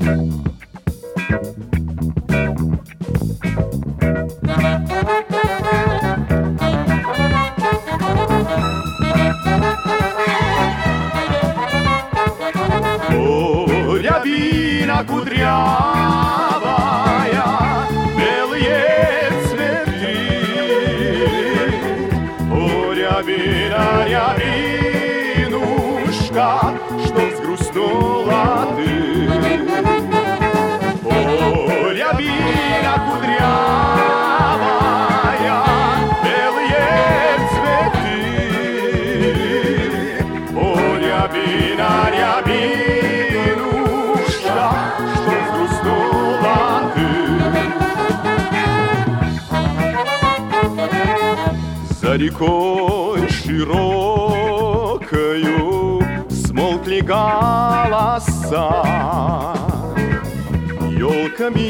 Рябина кудрявая, белые цветы. О, рябина, рябинушка, что взгрустнула ты. О, рябина кудрявая, белые цветы. О, рябина, рябинушка, что взгрустнула ты. За рекой широкою смолкли голоса, елками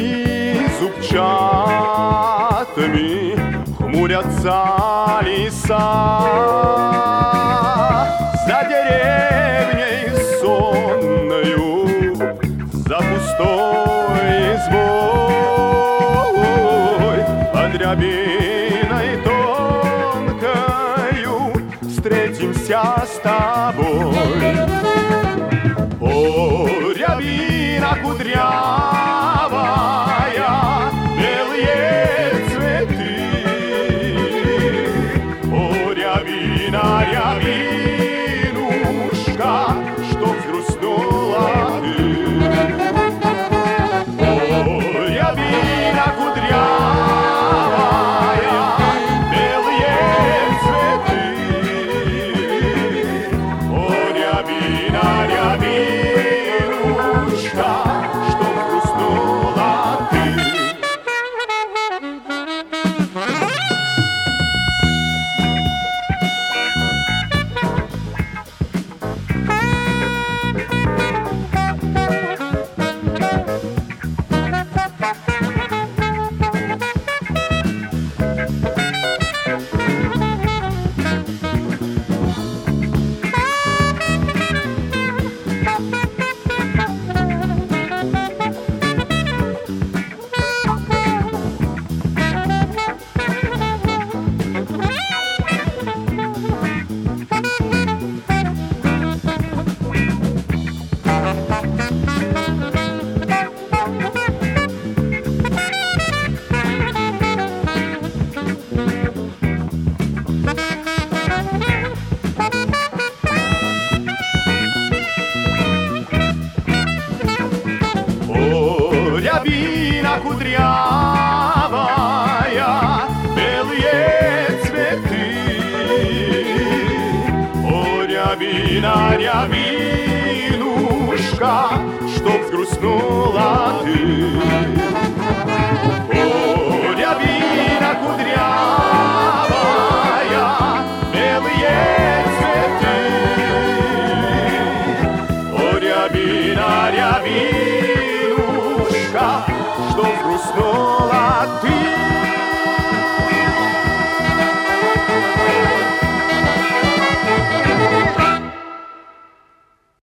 зубчатыми хмурятся леса. За деревней сонною, за пустой избой, под рябиной тонкою встретимся с тобой. О, рябина кудрявая, белые цветы. О, рябина, рябинушка, что взгрустнула ты. О, рябина кудрявая, белые цветы. О, рябина, рябинушка, что взгрустнула ты. Рябина кудрявая, белые цветы. О, рябина, рябинушка, что взгрустнула ты. О, рябина кудрявая, белые цветы. О, рябина, рябинушка, что взгрустнула.